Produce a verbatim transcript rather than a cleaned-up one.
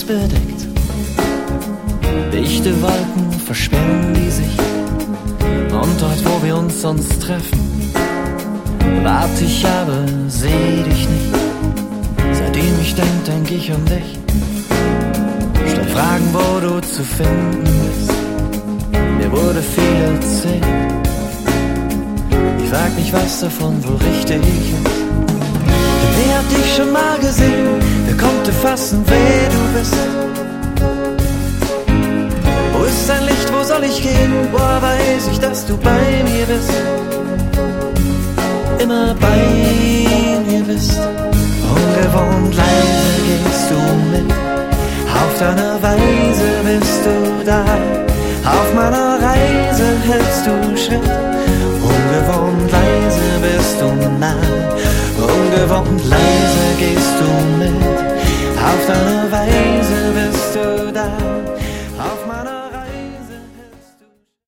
bedeckt. Dichte Wolken versperren die Sicht. Und dort, wo wir uns sonst treffen, warte ich, aber seh dich nicht. Seitdem ich denk, denk ich an dich. Stell Fragen, wo du zu finden bist. Mir wurde viel erzählt. Ich frag mich, was davon wohl richtig ist. Wer hat dich schon mal gesehen? Wer konnte fassen, wer du bist? Wo ist dein Licht, wo soll ich gehen? Woher weiß ich, dass du bei mir bist? Immer bei mir bist. Ungewohnt leise gehst du mit. Auf deiner Weise bist du da. Auf meiner Reise hältst du Schritt. Ungewohnt leise bist du nah. Ungewohnt leise